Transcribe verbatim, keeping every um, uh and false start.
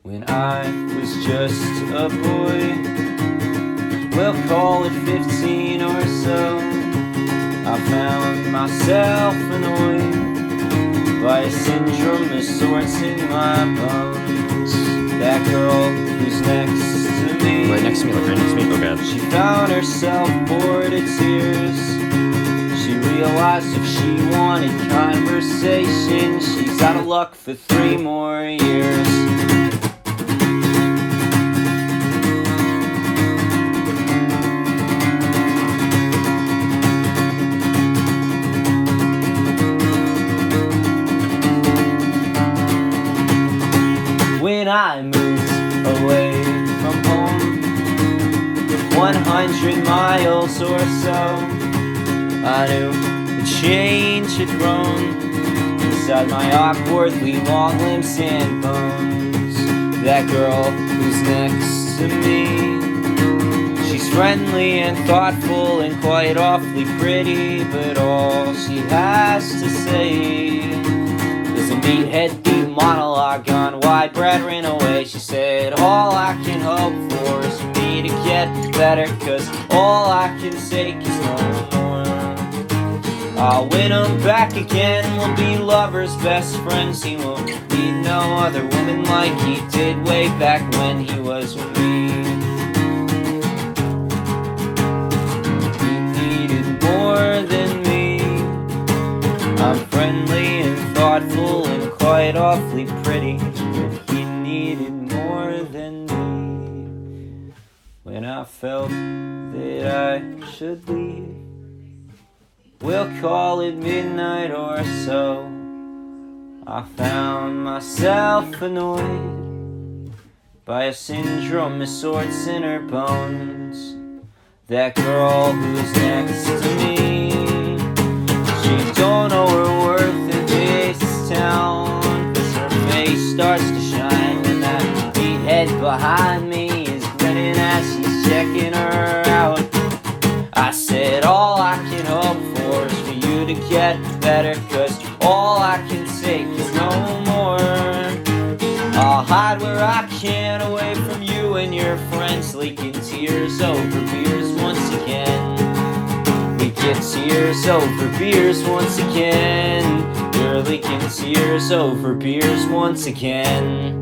When I was just a boy, we'll call it fifteen or so, I found myself annoyed by a syndrome of sorts in my bones. That girl who's next to me, right next to me, like right next to me, okay. She found herself bored of tears. She realized if she wanted conversation, she's out of luck for three more years. When I moved away from home, one hundred miles or so, I knew the change had grown inside my awkwardly long limbs and bones. That girl who's next to me, she's friendly and thoughtful and quite awfully pretty, but all she has to say is a meathead beat monologue on why Brad ran away. She said, all I can hope for is for me to get better, cause all I can take is no more. I'll win him back again, we'll be lovers, best friends. He won't need no other woman like he did way back when he was with me. He needed more than me. I'm friendly and thoughtful and quite awfully pretty, but he needed more than me. When I felt that I should leave, we'll call it midnight or so, I found myself annoyed by a syndrome of sorts in her bones. That girl who's next to me, she don't know her worth in this town, cause her face starts to shine when that meathead behind me is grinning as she's checking her out. I said, all I can hope for is for you to get better, cause all I can take is no more. I'll hide where I can away from you and your friends, leaking tears over beers once again. Leaking tears over beers once again. You're leaking tears over beers once again.